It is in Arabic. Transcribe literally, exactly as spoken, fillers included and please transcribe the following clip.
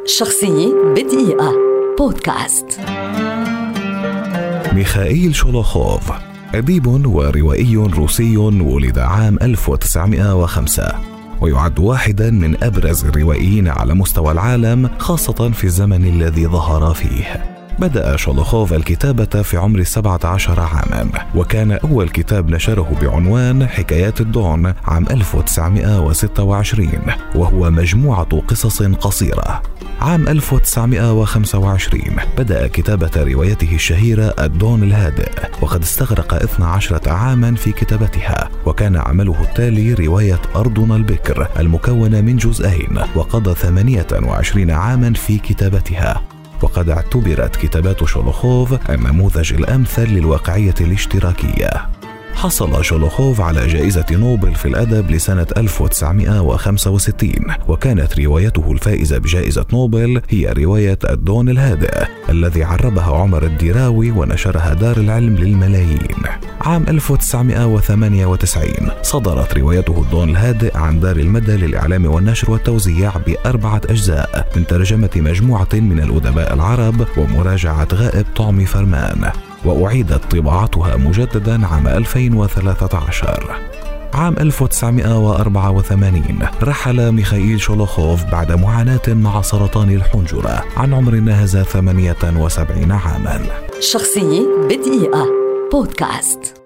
شخصية بدقيقة بودكاست. ميخائيل شولوخوف أديب وروائي روسي، ولد عام ألف وتسعمائة وخمسة، ويعد واحدا من أبرز الروائيين على مستوى العالم، خاصة في الزمن الذي ظهر فيه. بدأ شولوخوف الكتابة في عمر سبعة عشر عاما، وكان أول كتاب نشره بعنوان حكايات الدون عام ألف وتسعمائة وستة وعشرين، وهو مجموعة قصص قصيرة. عام ألف وتسعمائة وخمسة وعشرين بدأ كتابة روايته الشهيرة الدون الهادئ، وقد استغرق اثنتا عشرة عاما في كتابتها، وكان عمله التالي رواية أرضنا البكر المكونة من جزئين، وقضى ثمانية وعشرين عاما في كتابتها. وقد اعتبرت كتابات شولوخوف النموذج الأمثل للواقعية الاشتراكية. حصل شولوخوف على جائزة نوبل في الأدب لسنة ألف وتسعمائة وخمسة وستين، وكانت روايته الفائزة بجائزة نوبل هي رواية الدون الهادئ الذي عربها عمر الدراوي ونشرها دار العلم للملايين. عام ألف وتسعمائة وثمانية وتسعين صدرت روايته الدون الهادئ عن دار المدى للإعلام والنشر والتوزيع بأربعة أجزاء من ترجمة مجموعة من الأدباء العرب ومراجعة غائب طعمي فرمان، وأعيدت طباعتها مجددا عام ألفين وثلاثة عشر. عام ألف وتسعمائة وأربعة وثمانين رحل ميخائيل شولوخوف بعد معاناة مع سرطان الحنجرة عن عمر ناهز ثمانية وسبعين عاما. شخصية بدقيقة بودكاست.